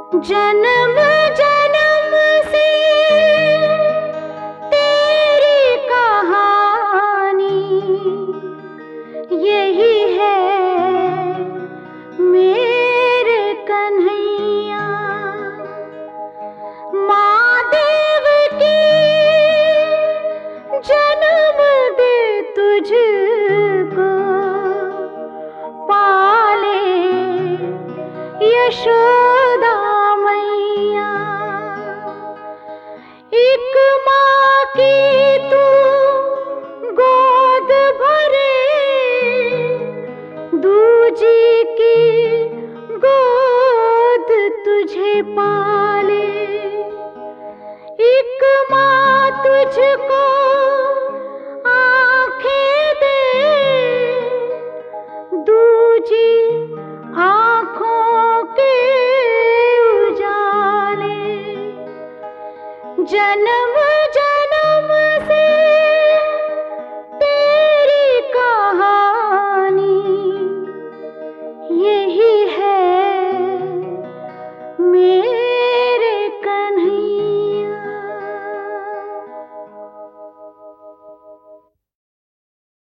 जन्म जन्म से तेरी कहानी यही है मेरे कन्हैया। माँ देवकी जन्म दे तुझको, पाले यशोदा मैया। एक माँ की तू गोद भरे, दूजी की गोद तुझे पाले। एक माँ तुझको आँखें दे, दूजी आँखों के उजाले। जन्म